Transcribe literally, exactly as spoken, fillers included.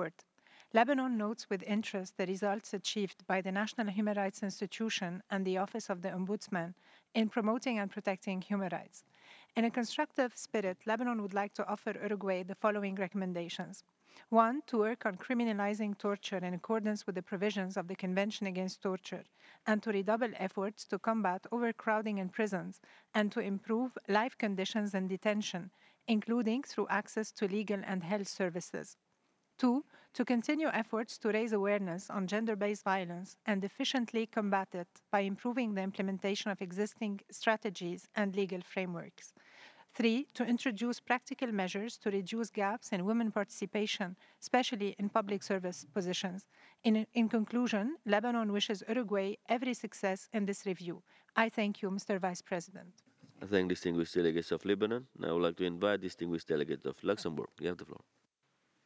effort. Lebanon notes with interest the results achieved by the National Human Rights Institution and the Office of the Ombudsman in promoting and protecting human rights. In a constructive spirit, Lebanon would like to offer Uruguay the following recommendations. One, to work on criminalizing torture in accordance with the provisions of the Convention Against Torture, and to redouble efforts to combat overcrowding in prisons and to improve life conditions in detention, including through access to legal and health services. Two, to continue efforts to raise awareness on gender based violence and efficiently combat it by improving the implementation of existing strategies and legal frameworks. Three, to introduce practical measures to reduce gaps in women participation, especially in public service positions. In, in conclusion, Lebanon wishes Uruguay every success in this review. I thank you, Mister Vice President. I thank distinguished delegates of Lebanon. Now I would like to invite distinguished delegates of Luxembourg. You have the floor.